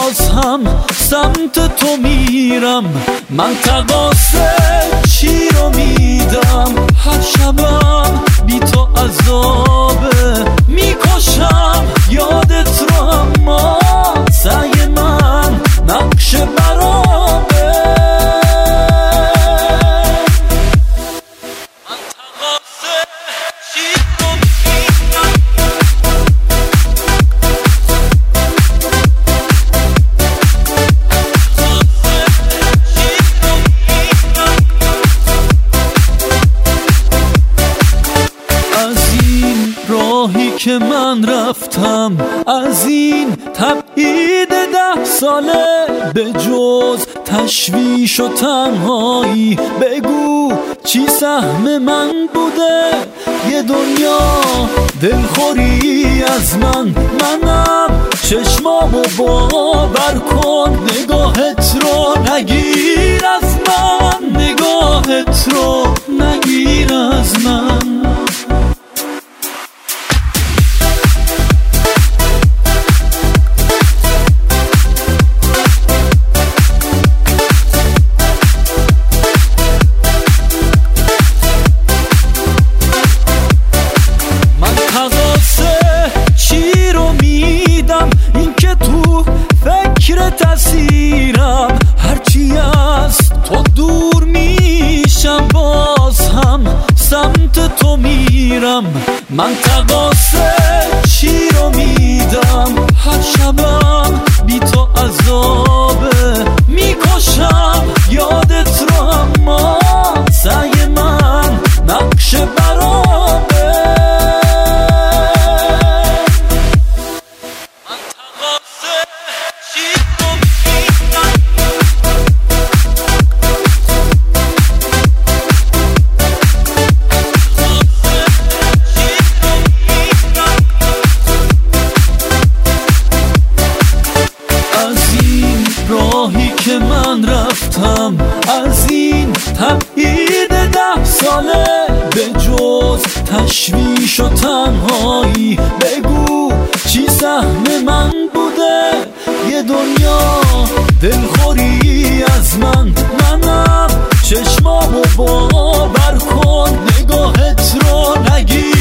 باز هم سمت تو میرم. من تقاصه چی رو میدم؟ هر شبم بی تو عذابه، میکشم یادت رو، اما سعی من نقش برابه. من تقاصه چی رو میدم؟ راهی که من رفتم، از این تبعید 10 ساله، به جز تشویش و تنهایی بگو چی سهم من بوده؟ یه دنیا دلخوری از منم چشمامو باور کن، نگاهت رو نگیر از من، نگاهت رو نگیر از من. تأثیرم هرچی از تو دور میشم، باز هم سمت تو میرم. من تقاصه چی رو میدم؟ هر شبم بی تو عذابه، میکشم یادت رو، اما سعی من نقش برابه. من تقاصه چی راهی که من رفتم، از این تبعید 10 ساله، به جز تشویش و تنهایی بگو چی سهم من بوده؟ یه دنیا دلخوری از منم چشمامو باور کن، نگاهت رو نگیر